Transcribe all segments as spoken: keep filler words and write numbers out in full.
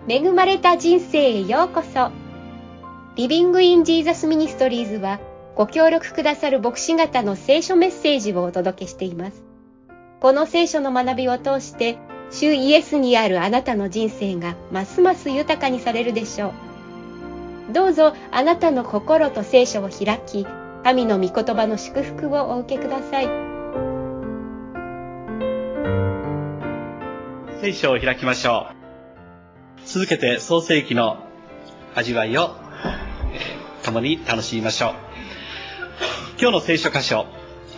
恵まれた人生へようこそ。リビングインジーザスミニストリーズはご協力くださる牧師方の聖書メッセージをお届けしています。この聖書の学びを通して主イエスにあるあなたの人生がますます豊かにされるでしょう。どうぞあなたの心と聖書を開き、神の御言葉の祝福をお受けください。 聖書を開きましょう。続けて創世記の味わいを、えー、共に楽しみましょう。今日の聖書箇所、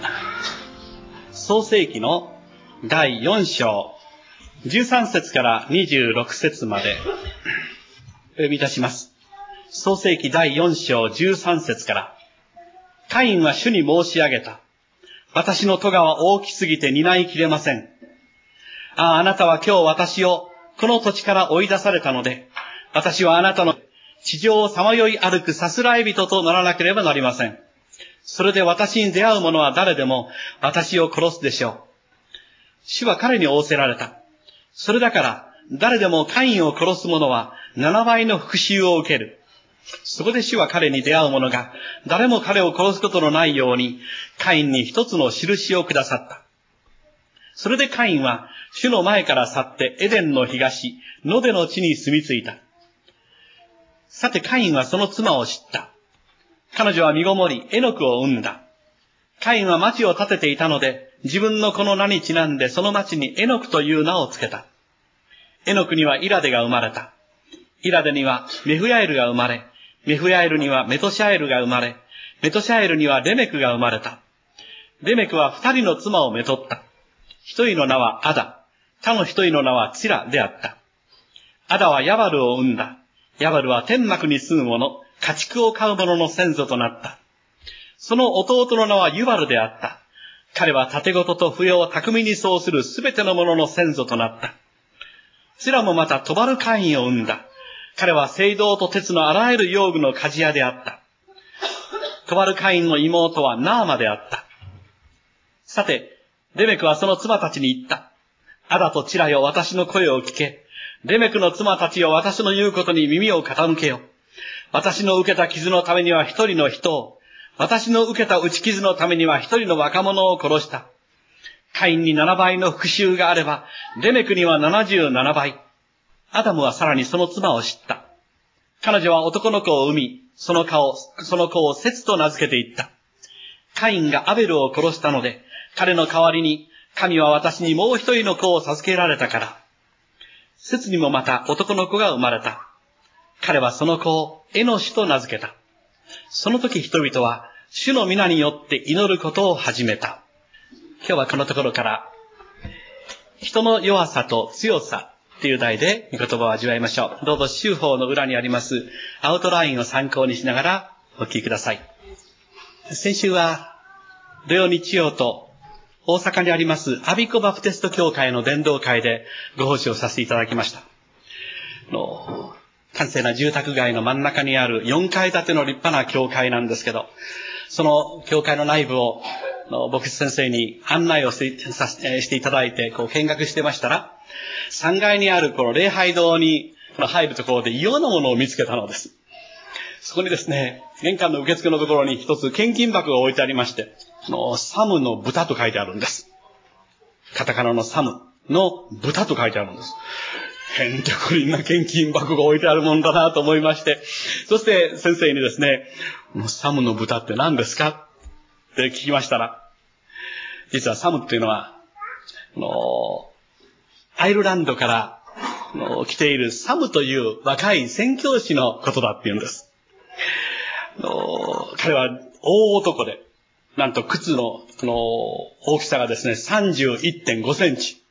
創世記のだいよん章じゅうさん節からにじゅうろく節までお読みいたします。創世記だいよん章じゅうさん節から、カインは主に申し上げた。私の咎は大きすぎて担いきれません。ああ、あなたは今日私をこの土地から追い出されたので、私はあなたの地上をさまよい歩くさすらい人とならなければなりません。それで私に出会う者は誰でも私を殺すでしょう。主は彼に仰せられた。それだから誰でもカインを殺す者はななばいの復讐を受ける。そこで主は彼に出会う者が誰も彼を殺すことのないようにカインに一つの印をくださった。それでカインは主の前から去ってエデンの東、ノデの地に住み着いた。さてカインはその妻を知った。彼女は身ごもり、エノクを産んだ。カインは町を建てていたので、自分のこの名にちなんでその町にエノクという名をつけた。エノクにはイラデが生まれた。イラデにはメフヤエルが生まれ、メフヤエルにはメトシャエルが生まれ、メトシャエルにはレメクが生まれた。レメクは二人の妻をめとった。一人の名はアダ、他の一人の名はツィラであった。アダはヤバルを生んだ。ヤバルは天幕に住む者、家畜を飼う者の先祖となった。その弟の名はユバルであった。彼は盾事と笛を巧みに奏するすべての者の先祖となった。ツィラもまたトバルカインを生んだ。彼は青銅と鉄のあらゆる用具の鍛冶屋であった。トバルカインの妹はナーマであった。さて、レメクはその妻たちに言った。アダとチラよ、私の声を聞け。レメクの妻たちよ、私の言うことに耳を傾けよ。私の受けた傷のためには一人の人を、私の受けた打ち傷のためには一人の若者を殺した。カインに七倍の復讐があれば、レメクには七十七倍。アダムはさらにその妻を知った。彼女は男の子を産み、その顔、その子をセツと名付けていった。カインがアベルを殺したので、彼の代わりに神は私にもう一人の子を授けられたから。セツにもまた男の子が生まれた。彼はその子をエノシュと名付けた。その時人々は主の皆によって祈ることを始めた。今日はこのところから人の弱さと強さという題で御言葉を味わいましょう。どうぞ修法の裏にありますアウトラインを参考にしながらお聞きください。先週は土曜日曜と大阪にありますアビコバプテスト教会の伝道会でご奉仕をさせていただきました。の閑静な住宅街の真ん中にあるよんかい建ての立派な教会なんですけど、その教会の内部を牧師先生に案内をしてさしていただいてこう見学してましたら、さんがいにあるこの礼拝堂に入るところで異様なものを見つけたのです。そこにですね、玄関の受付のところに一つ献金箱が置いてありまして、サムの豚と書いてあるんです。カタカナのサムの豚と書いてあるんです。へんてこりんな献金箱が置いてあるもんだなと思いまして、そして先生にですね、サムの豚って何ですかって聞きましたら、実はサムっていうのは、あのアイルランドからあの来ているサムという若い宣教師のことだっていうんです。あの彼は大男で、なんと靴のこの大きさがですね、さんじゅういってんごセンチ。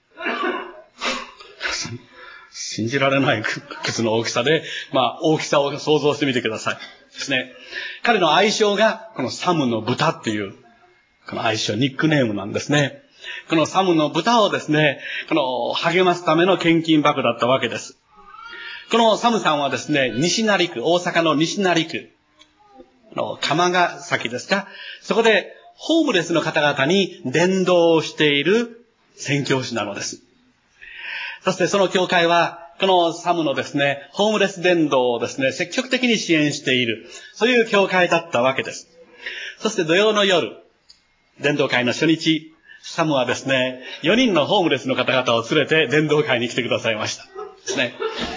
信じられない靴の大きさで、まあ大きさを想像してみてください。ですね。彼の愛称がこのサムの豚っていうこの愛称、ニックネームなんですね。このサムの豚をですね、この励ますための献金箱だったわけです。このサムさんはですね、西成区、大阪の西成区の釜ヶ崎ですか、そこでホームレスの方々に伝道をしている宣教師なのです。そしてその教会はこのサムのですね、ホームレス伝道をですね、積極的に支援している、そういう教会だったわけです。そして土曜の夜、伝道会の初日、サムはですね、よにんのホームレスの方々を連れて伝道会に来てくださいました。ですね。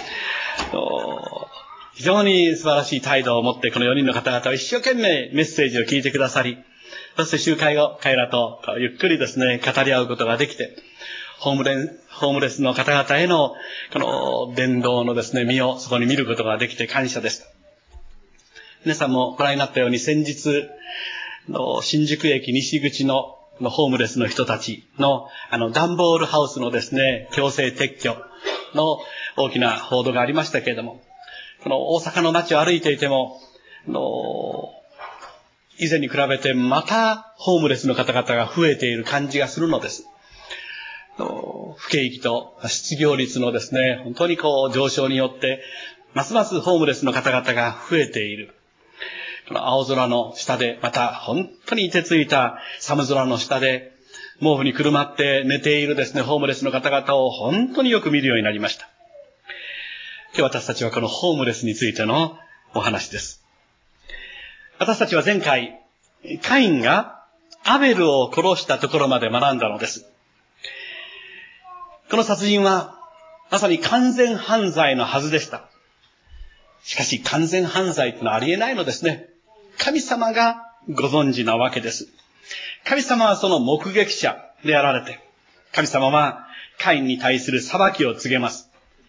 非常に素晴らしい態度を持ってこのよにんの方々は一生懸命メッセージを聞いてくださり、そして集会後、彼らとゆっくりですね、語り合うことができて、ホームレス、ホームレスの方々へのこの伝道のですね、実をそこに見ることができて感謝でした。皆さんもご覧になったように先日の新宿駅西口のホームレスの人たちのあの段ボールハウスのですね、強制撤去の大きな報道がありましたけれども、この大阪の街を歩いていても、の以前に比べてまたホームレスの方々が増えている感じがするのです。不景気と失業率のですね、本当にこう上昇によって、ますますホームレスの方々が増えている。この青空の下で、また本当に凍てついた寒空の下で、毛布にくるまって寝ているですね、ホームレスの方々を本当によく見るようになりました。今日私たちはこのホームレスについてのお話です。私たちは前回、カインがアベルを殺したところまで学んだのです。この殺人はまさに完全犯罪のはずでした。しかし完全犯罪というのはありえないのですね。神様がご存知なわけです。神様はその目撃者であられて、神様はカインに対する裁きを告げます。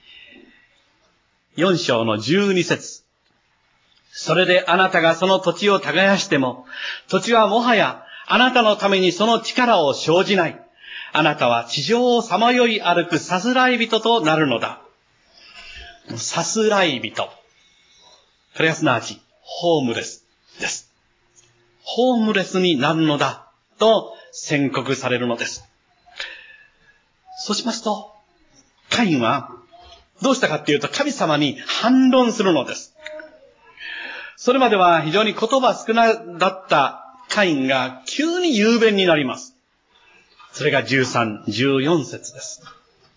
よん章のじゅうに節。それであなたがその土地を耕しても、土地はもはやあなたのためにその力を生じない。あなたは地上をさまよい歩くさすらい人となるのだ。さすらい人。これはすなわち、ホームレスです。ホームレスになるのだ、と宣告されるのです。そうしますと、カインは、どうしたかっていうと、神様に反論するのです。それまでは非常に言葉少なだったカインが急に雄弁になります。それがじゅうさん、じゅうよん節です。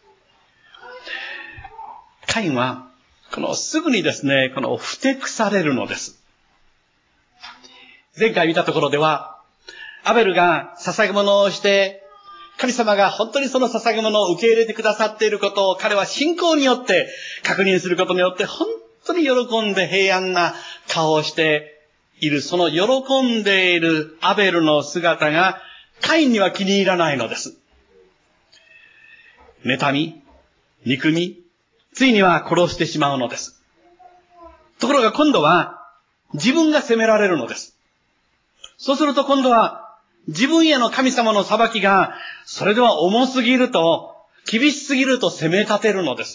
カインは、このすぐにですね、このふてくされるのです。前回見たところでは、アベルが捧げ物をして、神様が本当にその捧げ物を受け入れてくださっていることを彼は信仰によって確認することによって本当に喜んで平安な顔をしている、その喜んでいるアベルの姿がカインには気に入らないのです。妬み、憎み、ついには殺してしまうのです。ところが今度は自分が責められるのです。そうすると今度は自分への神様の裁きがそれでは重すぎると、厳しすぎると責め立てるのです。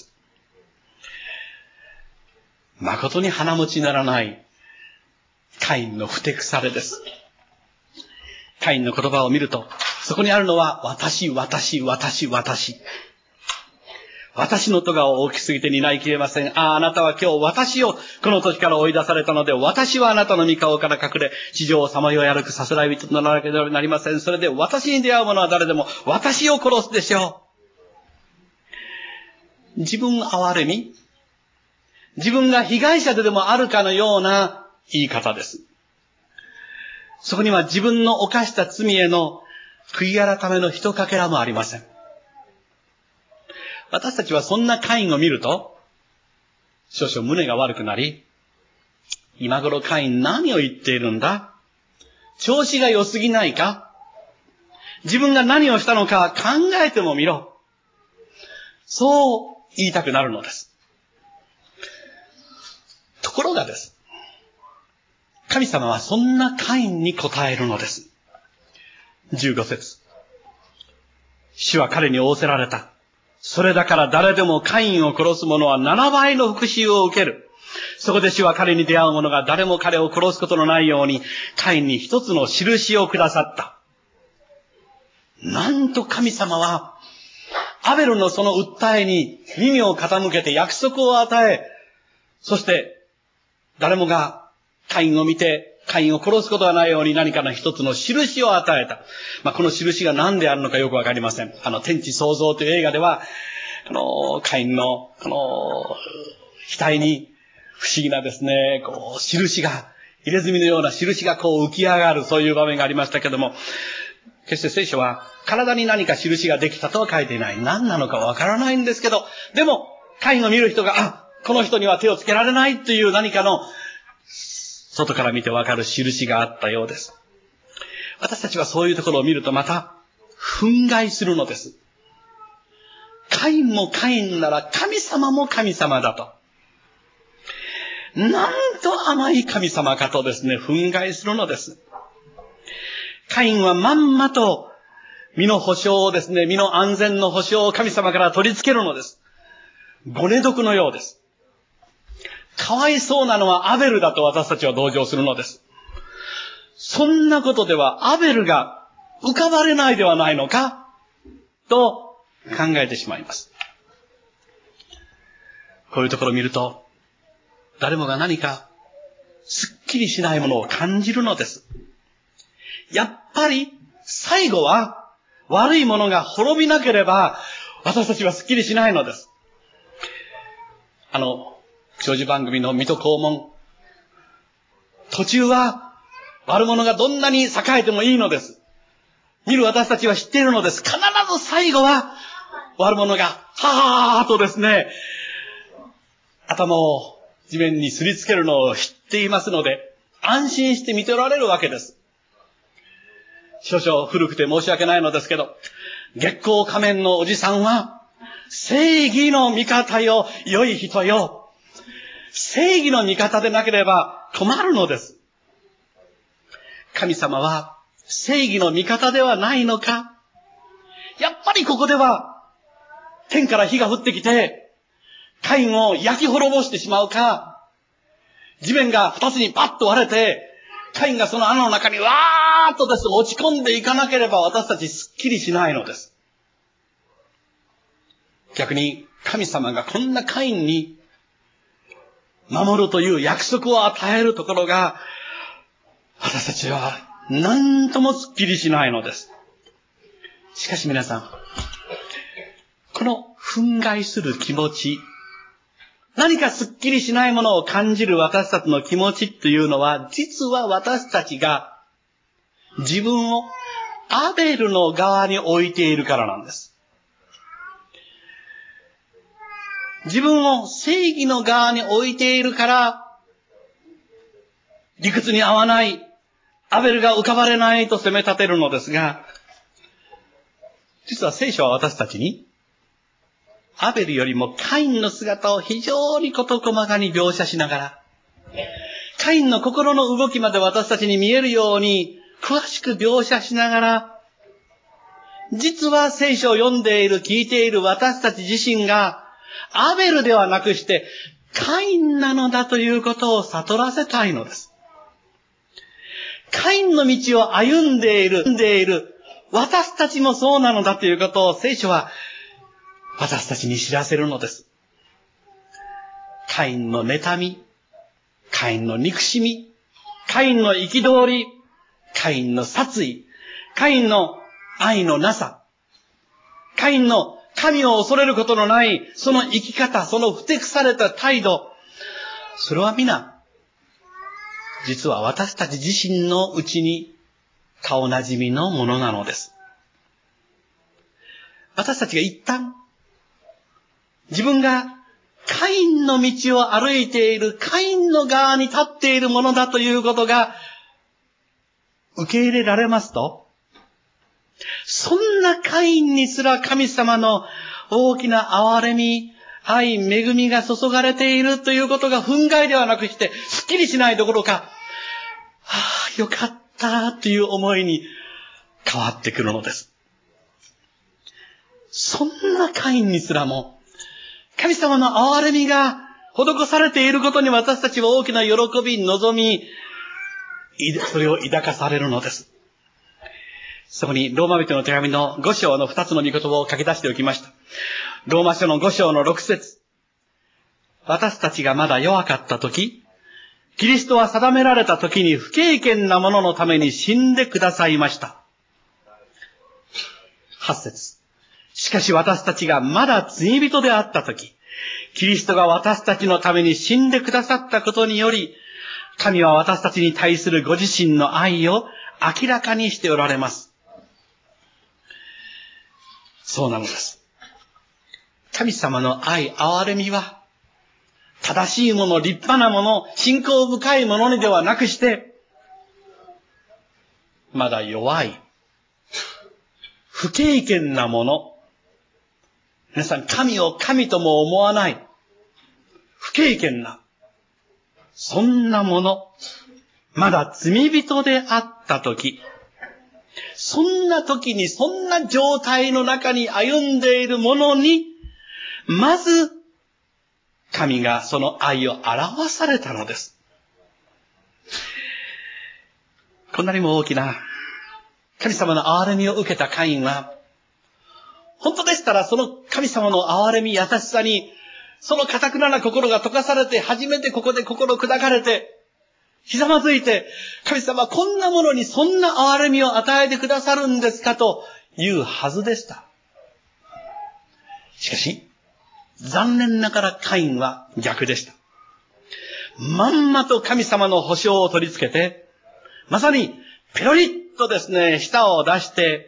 誠に鼻持ちならないカインのふてくされです。カインの言葉を見ると、そこにあるのは私、私、私、私。私の咎を大きすぎて担いきれません。ああ、あなたは今日私をこの土地から追い出されたので、私はあなたの御顔から隠れ、地上をさまよい歩くさすらい人とならなければなりません。それで私に出会う者は誰でも私を殺すでしょう。自分憐れみ、自分が被害者ででもあるかのような言い方です。そこには自分の犯した罪への悔い改めのひとかけらもありません。私たちはそんなカインを見ると、少々胸が悪くなり、今頃カイン何を言っているんだ？調子が良すぎないか？自分が何をしたのか考えてもみろ。そう言いたくなるのです。ところがです。神様はそんなカインに答えるのです。じゅうご節。主は彼に仰せられた。それだから誰でもカインを殺す者はななばいの復讐を受ける。そこで主は彼に出会う者が誰も彼を殺すことのないように、カインに一つの印をくださった。なんと神様は、アベルのその訴えに耳を傾けて約束を与え、そして誰もがカインを見て、カインを殺すことがないように何かの一つの印を与えた。まあ、この印が何であるのかよくわかりません。あの、天地創造という映画では、 この、カインの、この、額に不思議なですね、こう、印が、入れ墨のような印がこう浮き上がる、そういう場面がありましたけども、決して聖書は体に何か印ができたとは書いていない。何なのかわからないんですけど、でも、カインを見る人が、あ、この人には手をつけられないという何かの、外から見てわかる印があったようです。私たちはそういうところを見るとまた、憤慨するのです。カインもカインなら神様も神様だと。なんと甘い神様かとですね、憤慨するのです。カインはまんまと身の保証をですね、身の安全の保証を神様から取り付けるのです。ごね毒のようです。かわいそうなのはアベルだと私たちは同情するのです。そんなことではアベルが浮かばれないではないのかと考えてしまいます。こういうところを見ると、誰もが何かすっきりしないものを感じるのです。やっぱり最後は悪いものが滅びなければ私たちはすっきりしないのです。あの、長寿番組の水戸黄門。途中は悪者がどんなに栄えてもいいのです。見る私たちは知っているのです。必ず最後は悪者がはーっとですね、頭を地面にすりつけるのを知っていますので、安心して見ておられるわけです。少々古くて申し訳ないのですけど、月光仮面のおじさんは、正義の味方よ、良い人よ。正義の味方でなければ困るのです。神様は正義の味方ではないのか。やっぱりここでは、天から火が降ってきて、カインを焼き滅ぼしてしまうか、地面が二つにパッと割れて、カインがその穴の中にわーっとですね、落ち込んでいかなければ私たちすっきりしないのです。逆に神様がこんなカインに守るという約束を与えるところが、私たちは何ともすっきりしないのです。しかし皆さん、この憤慨する気持ち、何かすっきりしないものを感じる私たちの気持ちというのは、実は私たちが自分をアベルの側に置いているからなんです。自分を正義の側に置いているから、理屈に合わない、アベルが浮かばれないと責め立てるのですが、実は聖書は私たちに、アベルよりもカインの姿を非常に事細かに描写しながら、カインの心の動きまで私たちに見えるように詳しく描写しながら、実は聖書を読んでいる、聞いている私たち自身がアベルではなくしてカインなのだということを悟らせたいのです。カインの道を歩んでいる、歩んでいる私たちもそうなのだということを聖書は私たちに知らせるのです。カインの妬み、カインの憎しみ、カインの憤り、カインの殺意、カインの愛のなさ、カインの神を恐れることのないその生き方、そのふてくされた態度、それは皆、実は私たち自身のうちに顔なじみのものなのです。私たちが一旦、自分がカインの道を歩いている、カインの側に立っているものだということが受け入れられますと、そんなカインにすら神様の大きな憐れみ、愛、恵みが注がれているということが憤慨ではなくして、すっきりしないどころか、はあ、よかったという思いに変わってくるのです。そんなカインにすらも、神様の憐れみが施されていることに私たちは大きな喜び、望み、それを抱かされるのです。そこにローマ人の手紙のご章の二つの御言葉を書き出しておきました。ローマ書のご章の六節。私たちがまだ弱かった時、キリストは定められた時に不経験な者のために死んでくださいました。八節。しかし私たちがまだ罪人であったとき、キリストが私たちのために死んでくださったことにより、神は私たちに対するご自身の愛を明らかにしておられます。そうなのです。神様の愛、憐れみは、正しいもの、立派なもの、信仰深いものにではなくして、まだ弱い、不経験なもの、皆さん、神を神とも思わない、不経験な、そんなもの、まだ罪人であったとき、そんな時に、そんな状態の中に歩んでいるものに、まず、神がその愛を表されたのです。こんなにも大きな、神様の憐れみを受けたカインは、本当でしたらその神様の憐れみ、優しさに、その堅くなな心が溶かされて、初めてここで心砕かれて、ひざまずいて、神様こんなものにそんな憐れみを与えてくださるんですかというはずでした。しかし、残念ながらカインは逆でした。まんまと神様の保証を取り付けて、まさにペロリッとですね、舌を出して、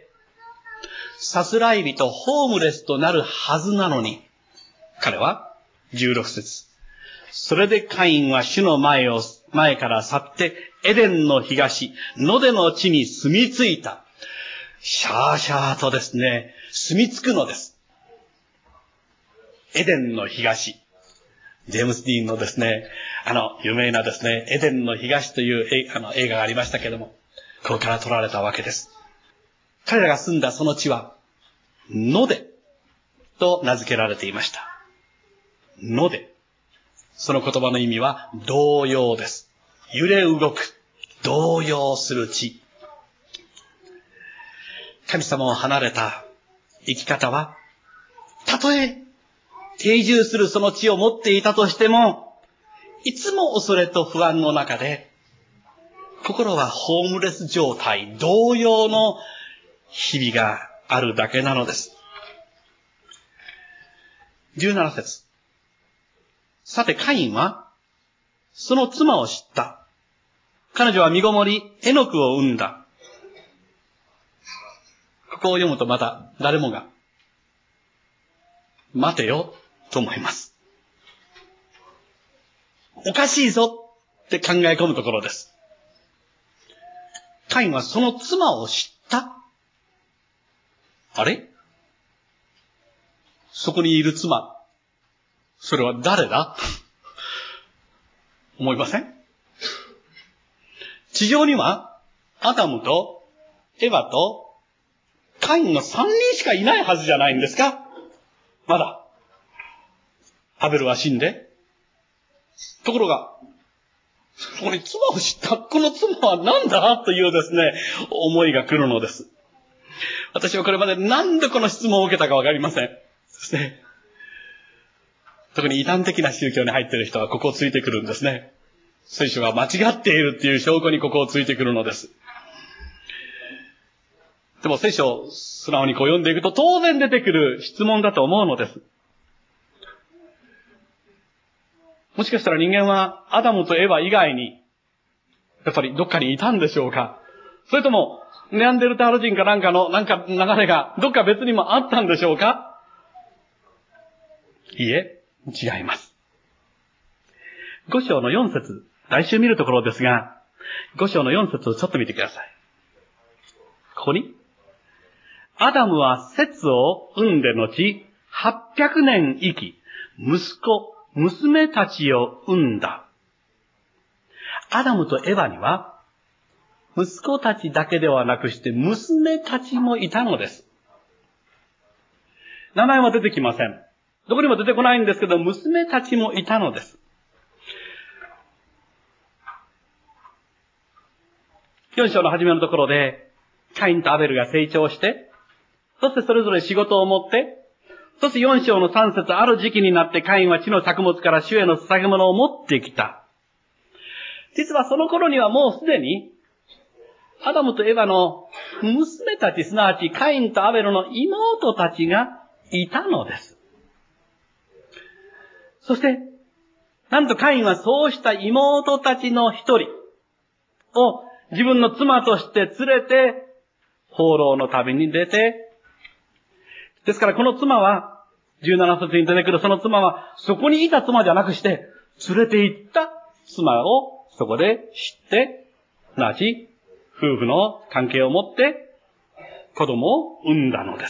さすらい人、ホームレスとなるはずなのに、彼はじゅうろく節。それでカインは主の前を、前から去って、エデンの東、ノデの地に住み着いた。シャーシャーとですね、住み着くのです。エデンの東。ジェームス・ディーンのですね、あの、有名なですね、エデンの東というあの映画がありましたけれども、ここから撮られたわけです。彼らが住んだその地は、ノデと名付けられていました。ノデ。その言葉の意味は動揺です。揺れ動く、動揺する地。神様を離れた生き方は、たとえ定住するその地を持っていたとしても、いつも恐れと不安の中で、心はホームレス状態、動揺の日々があるだけなのです。じゅうなな節。さてカインは、その妻を知った。彼女は身ごもり、エノクを産んだ。ここを読むとまた誰もが、待てよ、と思います。おかしいぞって考え込むところです。カインはその妻を知った。あれ？そこにいる妻。それは誰だ？思いません？地上にはアダムとエヴァとカインの三人しかいないはずじゃないんですか？まだ。アベルは死んで。ところが、そこに妻を知った。この妻は何だというですね、思いが来るのです。私はこれまで何度この質問を受けたかわかりません。そして、特に異端的な宗教に入っている人はここをついてくるんですね。聖書が間違っているっていう証拠にここをついてくるのです。でも聖書を素直にこう読んでいくと当然出てくる質問だと思うのです。もしかしたら人間はアダムとエヴァ以外にやっぱりどっかにいたんでしょうか？それともネアンデルタール人かなんかのなんか流れがどっか別にもあったんでしょうか？いいえ、違います。ご章のよん節、来週見るところですが、ご章のよん節をちょっと見てください。ここに、アダムはセツを産んで後、はっぴゃくねん生き、息子、娘たちを産んだ。アダムとエヴァには、息子たちだけではなくして娘たちもいたのです。名前は出てきません。どこにも出てこないんですけど、娘たちもいたのです。よん章の初めのところで、カインとアベルが成長して、そしてそれぞれ仕事を持って、そしてよん章のさん節、ある時期になってカインは地の作物から主への捧げ物を持ってきた。実はその頃にはもうすでに、アダムとエヴァの娘たち、すなわちカインとアベルの妹たちがいたのです。そして、なんとカインはそうした妹たちの一人を自分の妻として連れて、放浪の旅に出て、ですからこの妻は、じゅうなな節に出てくるその妻は、そこにいた妻じゃなくして、連れて行った妻をそこで知って、すなわち、夫婦の関係を持って、子供を産んだのです。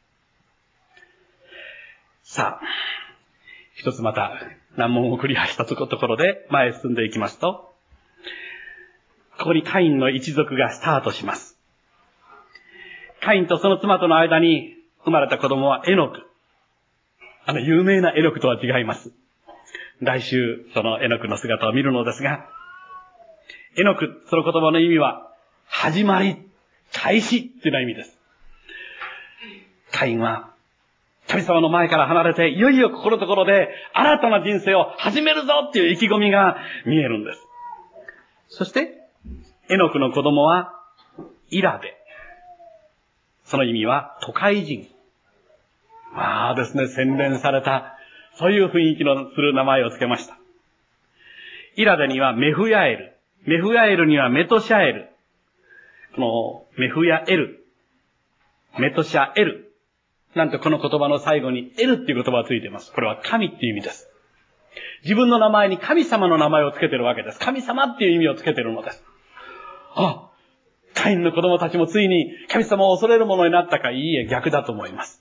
さあ、一つまた難問をクリアしたところで前へ進んでいきますと、ここにカインの一族がスタートします。カインとその妻との間に生まれた子供はエノク。あの有名なエノクとは違います。来週そのエノクの姿を見るのですが、エノク、その言葉の意味は、始まり、開始というような意味です。カインは、神様の前から離れて、いよいよここのところで、新たな人生を始めるぞっていう意気込みが見えるんです。そして、エノクの子供は、イラデ。その意味は、都会人。まあですね、洗練された、そういう雰囲気のする名前をつけました。イラデにはメフヤエル。メフヤエルにはメトシャエル。このメフヤエル、メトシャエル。なんとこの言葉の最後にエルっていう言葉がついています。これは神っていう意味です。自分の名前に神様の名前をつけてるわけです。神様っていう意味をつけてるのです。あ、カインの子供たちもついに神様を恐れるものになったか。いいえ、逆だと思います。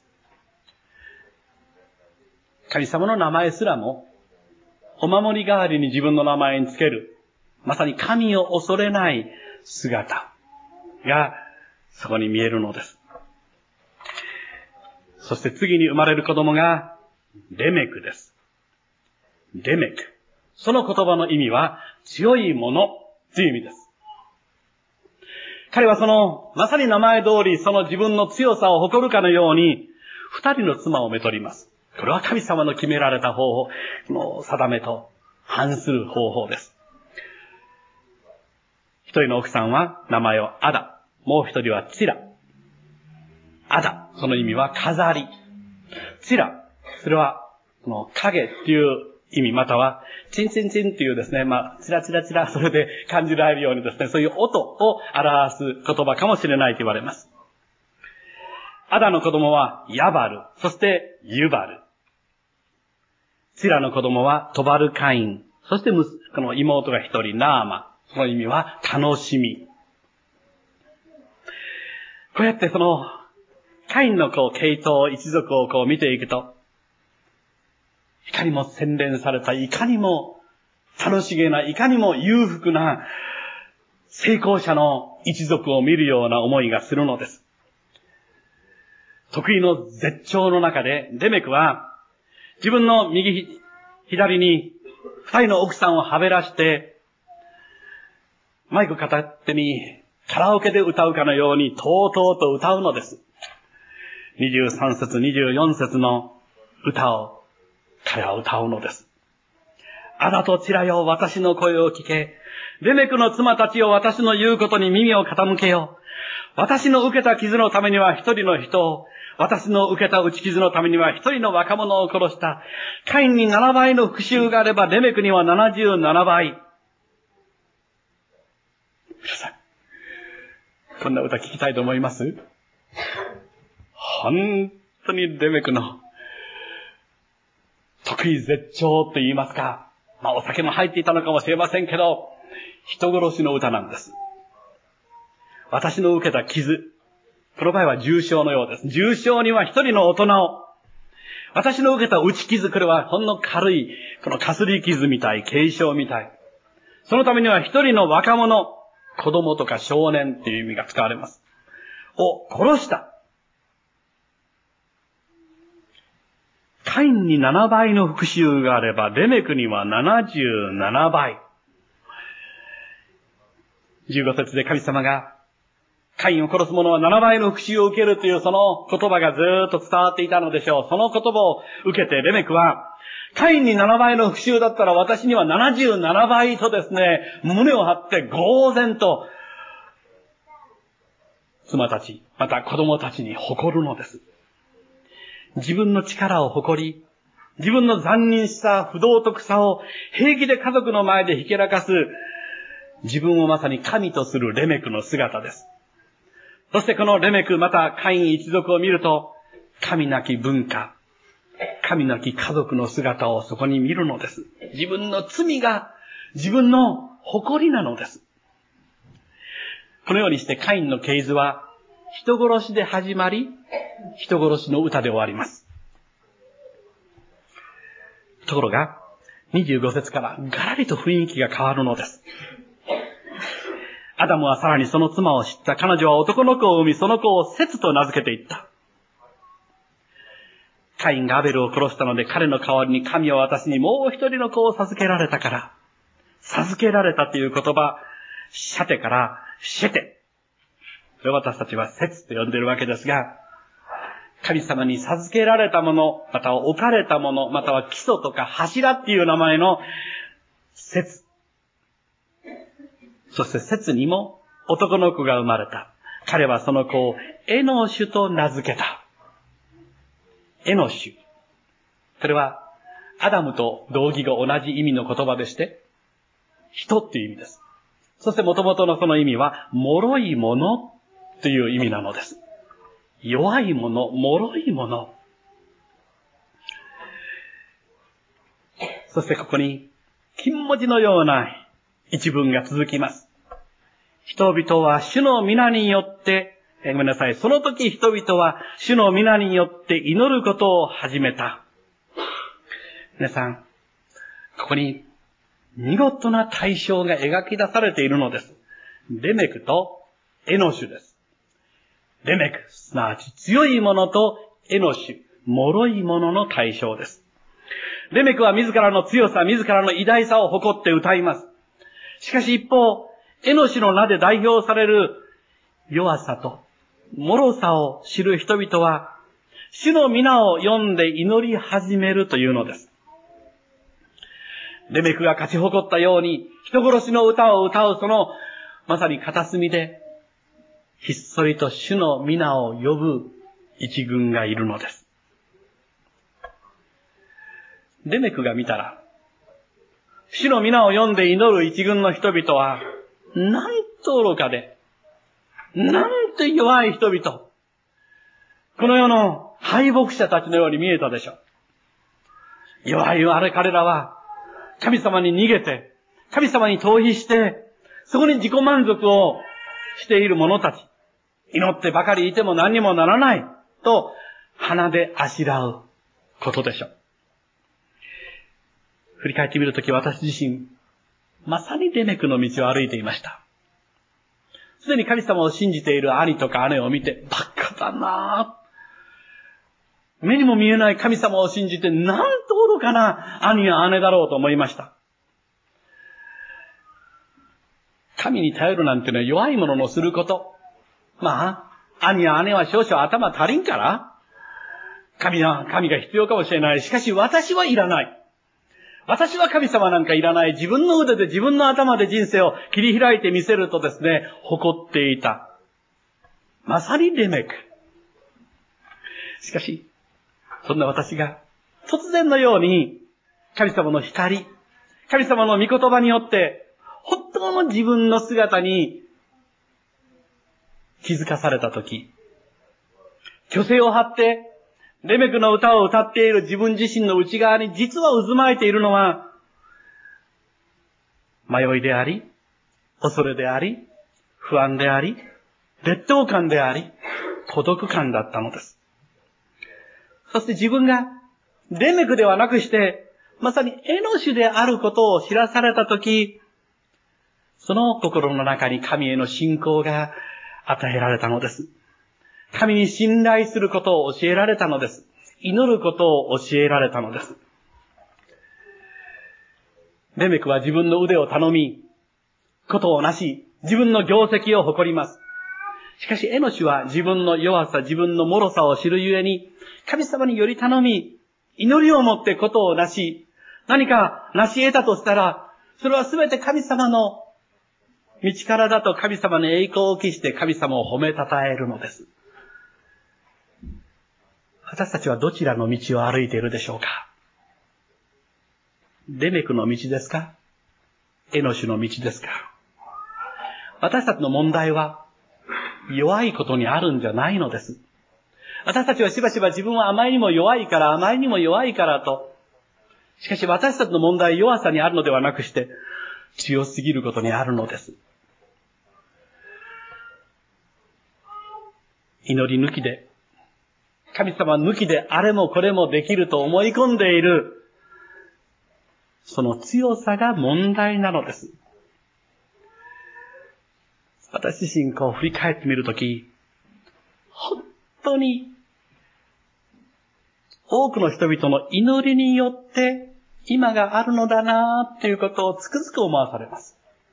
神様の名前すらも、お守り代わりに自分の名前につける。まさに神を恐れない姿がそこに見えるのです。そして次に生まれる子供がレメクです。レメク。その言葉の意味は強いものという意味です。彼はその、まさに名前通りその自分の強さを誇るかのように、二人の妻をめとります。これは神様の決められた方法、の定めと反する方法です。一人の奥さんは名前をアダ。もう一人はチラ。アダ。その意味は飾り。チラ。それは、この影っていう意味、または、チンチンチンっていうですね、まあ、チラチラチラ、それで感じられるようにですね、そういう音を表す言葉かもしれないと言われます。アダの子供はヤバル。そしてユバル。チラの子供はトバルカイン。そしてこの妹が一人、ナーマ。その意味は楽しみ。こうやってその、カインのこう、系統、一族をこう見ていくと、いかにも洗練された、いかにも楽しげな、いかにも裕福な、成功者の一族を見るような思いがするのです。得意の絶頂の中で、レメクは、自分の右、左に、二人の奥さんをはべらして、マイク片手にカラオケで歌うかのように、とうとうと歌うのです。にじゅうさん節、にじゅうよん節の歌を、彼は歌うのです。アダとチラよ、私の声を聞け。レメクの妻たちよ、私の言うことに耳を傾けよ。私の受けた傷のためには一人の人を、私の受けた打ち傷のためには一人の若者を殺した。カインにななばいの復讐があれば、レメクにはななじゅうななばい。皆さん、こんな歌聞きたいと思います？本当にレメクの得意絶頂と言いますか、まあお酒も入っていたのかもしれませんけど、人殺しの歌なんです。私の受けた傷、この場合は重傷のようです。重傷には一人の大人を、私の受けた打ち傷、これはほんの軽い、このかすり傷みたい、軽傷みたい。そのためには一人の若者、子供とか少年っていう意味が使われます。を殺した。カインにななばいの復讐があれば、レメクにはななじゅうななばい。じゅうご節で神様が、カインを殺す者はななばいの復讐を受けるというその言葉がずーっと伝わっていたのでしょう。その言葉を受けてレメクは、カインにななばいの復讐だったら私にはななじゅうななばいとですね、胸を張って呆然と、妻たち、また子供たちに誇るのです。 自分の力を誇り、自分の残忍さ、不道徳さを平気で家族の前でひけらかす、自分をまさに神とするレメクの姿です。そしてこのレメク、またカイン一族を見ると、神なき文化、神なき家族の姿をそこに見るのです。自分の罪が自分の誇りなのです。このようにしてカインの系図は人殺しで始まり、人殺しの歌で終わります。ところが、にじゅうご節からガラリと雰囲気が変わるのです。アダムはさらにその妻を知った。彼女は男の子を産み、その子をセツと名付けていった。カインがアベルを殺したので、彼の代わりに神は私にもう一人の子を授けられたから、授けられたという言葉、シャテからシェテ。それを私たちはセツと呼んでいるわけですが、神様に授けられたもの、または置かれたもの、または基礎とか柱っていう名前のセツ。そしてセツにも男の子が生まれた。彼はその子をエノシュと名付けた。エノシュ。これはアダムと同義語同じ意味の言葉でして、人っていう意味です。そして元々のその意味は、脆いものという意味なのです。弱いもの、脆いもの。そしてここに、金文字のような一文が続きます。人々は主の皆によって、えごめんなさい。その時人々は主の皆によって祈ることを始めた。皆さん、ここに見事な対象が描き出されているのです。レメクとエノシュです。レメク、すなわち強いものとエノシュ、脆いものの対象です。レメクは自らの強さ、自らの偉大さを誇って歌います。しかし一方、エノシュの名で代表される弱さと脆さを知る人々は、主の皆を呼んで祈り始めるというのです。レメクが勝ち誇ったように、人殺しの歌を歌うその、まさに片隅で、ひっそりと主の皆を呼ぶ一群がいるのです。レメクが見たら、主の皆を呼んで祈る一群の人々は、なんと愚かで、なんて弱い人々。この世の敗北者たちのように見えたでしょう。弱いあれ彼らは、神様に逃げて、神様に逃避して、そこに自己満足をしている者たち。祈ってばかりいても何にもならない。と、鼻であしらうことでしょう。振り返ってみるとき私自身、まさにレメクの道を歩いていました。すでに神様を信じている兄とか姉を見て、バカだなぁ。目にも見えない神様を信じて、なんと愚かな兄や姉だろうと思いました。神に頼るなんてのは弱い者のすること。まあ、兄や姉は少々頭足りんから、神は、神が必要かもしれない。しかし私はいらない。私は神様なんかいらない。自分の腕で自分の頭で人生を切り開いてみせるとですね、誇っていた。まさにレメク。しかし、そんな私が突然のように神様の光、神様の御言葉によって本当の自分の姿に気づかされたとき、虚勢を張ってレメクの歌を歌っている自分自身の内側に実は渦巻いているのは、迷いであり、恐れであり、不安であり、劣等感であり、孤独感だったのです。そして自分がレメクではなくして、まさにエノシュであることを知らされたとき、その心の中に神への信仰が与えられたのです。神に信頼することを教えられたのです。祈ることを教えられたのです。レメクは自分の腕を頼み、ことをなし、自分の業績を誇ります。しかしエノシュは自分の弱さ、自分の脆さを知るゆえに、神様により頼み、祈りをもってことをなし、何か成し得たとしたら、それはすべて神様の道からだと神様に栄光を期して神様を褒めたたえるのです。 私たちはどちらの道を歩いているでしょうか？レメクの道ですか？エノシュの道ですか？私たちの問題は弱いことにあるんじゃないのです。私たちはしばしば自分はあまりにも弱いから、あまりにも弱いからと。しかし私たちの問題は弱さにあるのではなくして、強すぎることにあるのです。祈り抜きで、神様抜きであれもこれもできると思い込んでいる、その強さが問題なのです。私自身こう振り返ってみるとき、本当に多くの人々の祈りによって今があるのだなということをつくづく思わされます。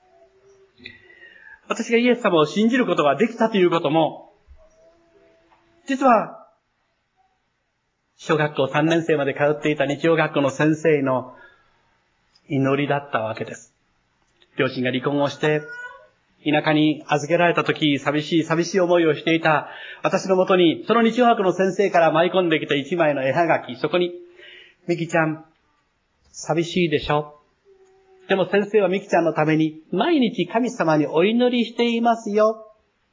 私がイエス様を信じることができたということも、実は小学校さんねん生まで通っていた日曜学校の先生の祈りだったわけです。両親が離婚をして田舎に預けられたとき、寂しい寂しい思いをしていた私のもとに、その日曜学の先生から舞い込んできた一枚の絵はがき、そこに、ミキちゃん、寂しいでしょ？でも先生はミキちゃんのために、毎日神様にお祈りしていますよ。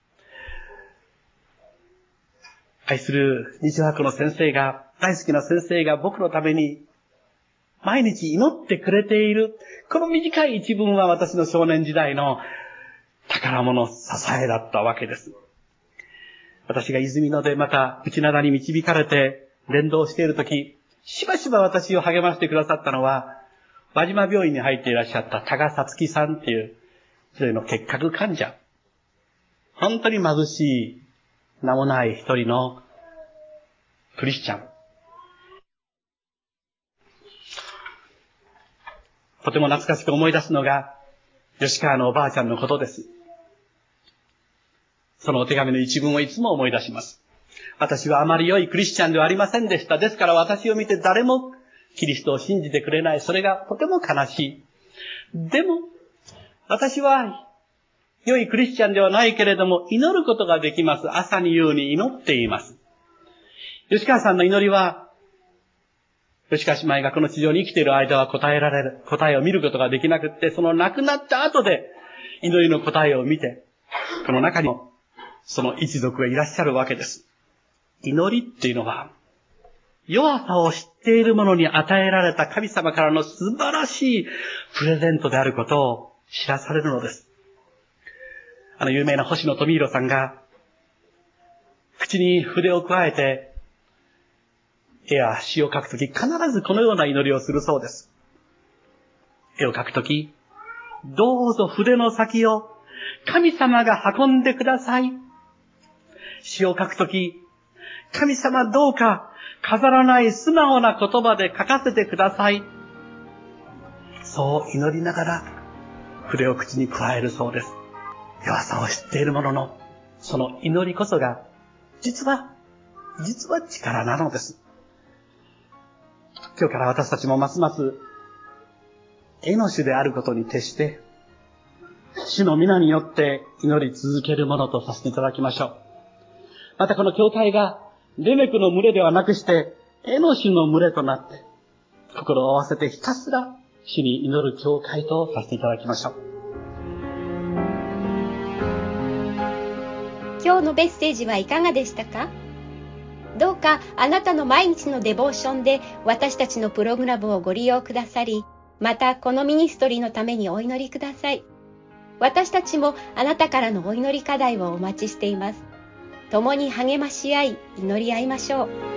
愛する日曜学の先生が、大好きな先生が僕のために、毎日祈ってくれている。この短い一文は私の少年時代の宝物、支えだったわけです。私が泉野でまた内灘に導かれて伝道しているとき、しばしば私を励ましてくださったのは、輪島病院に入っていらっしゃった多賀さつきさんっていう一人の結核患者。本当に貧しい、名もない一人のクリスチャン。とても懐かしく思い出すのが、吉川のおばあちゃんのことです。そのお手紙の一文をいつも思い出します。私はあまり良いクリスチャンではありませんでした。ですから私を見て誰もキリストを信じてくれない。それがとても悲しい。でも、私は良いクリスチャンではないけれども、祈ることができます。朝に夕に祈っています。吉川さんの祈りは、吉川姉妹がこの地上に生きている間は答えられる、答えを見ることができなくって、その亡くなった後で祈りの答えを見て、この中にもその一族がいらっしゃるわけです。祈りっていうのは、弱さを知っている者に与えられた神様からの素晴らしいプレゼントであることを知らされるのです。あの有名な星野富弘さんが、口に筆を加えて、絵や詩を描くとき、必ずこのような祈りをするそうです。絵を描くとき、どうぞ筆の先を神様が運んでください。詩を書くとき、神様どうか飾らない素直な言葉で書かせてください。そう祈りながら筆を口に加えるそうです。弱さを知っている者のその祈りこそが実は、実は力なのです。今日から私たちもますますエノシュであることに徹して主の皆によって祈り続けるものとさせていただきましょう。またこの教会がレメクの群れではなくしてエノシュの群れとなって心を合わせてひたすら主に祈る教会とさせていただきましょう。 今日のメッセージはいかがでしたか？どうかあなたの毎日のデボーションで私たちのプログラムをご利用くださり、またこのミニストリーのためにお祈りください。私たちもあなたからのお祈り課題をお待ちしています。共に励まし合い、祈り合いましょう。